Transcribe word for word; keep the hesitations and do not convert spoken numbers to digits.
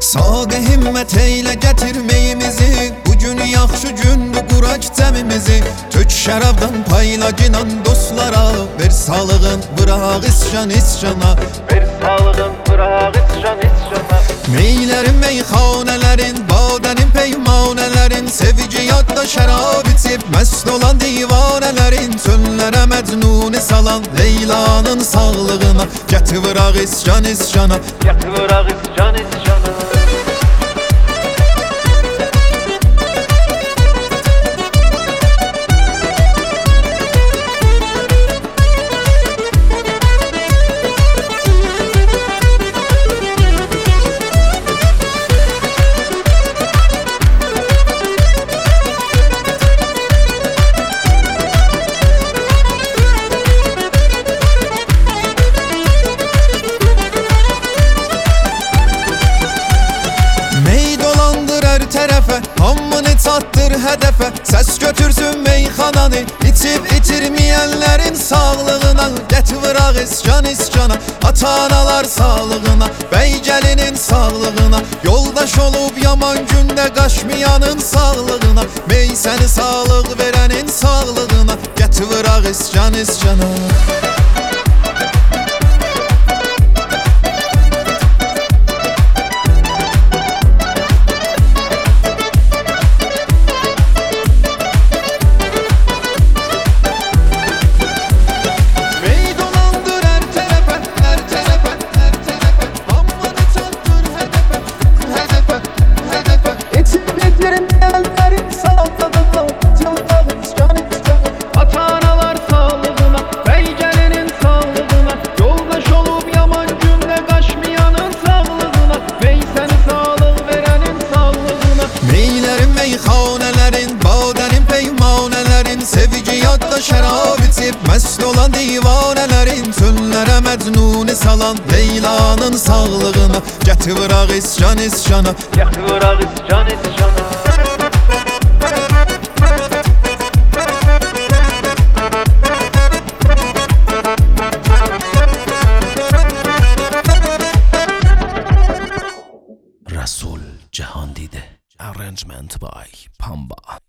Sağı himmet eyle getirmeyimizi, bugün yaxşı gündür quraq cəmimizi. Tök şərabdan payla ginan dostlara, ver sağlığın bıraq iscan iscana, ver sağlığın bıraq iscan iscana. Meylərin meyxanələrin, badənin peymanələrin, sevici yadda şərab içib məst olan divanələrin, çöllərə məcnuni salan Leylanın sağlığına, gətir vıraq iscan iscana, gətir vıraq iscan iscana. Hamını çatdır hədəfə, səs götürsün meyxananı, İçib itirməyənlərin sağlığına, gətir vıraq iscan iscana, ata-analar sağlığına, bəy gəlinin sağlığına, yoldaş olub yaman gündə qaçmayanın sağlığına, mey səni sağlıq verənin sağlığına, gətir vıraq iscan iscana. Meyxanələrin, badənin peymanələrin, sevici yadda şərab içib məst olan divanələrin, çöllərə məcnuni salan Leylanın sağlığına, gətir vıraq iscan iscana, gətir vıraq iscan iscana. Rasul Jahandide. Arrangement by Pamba.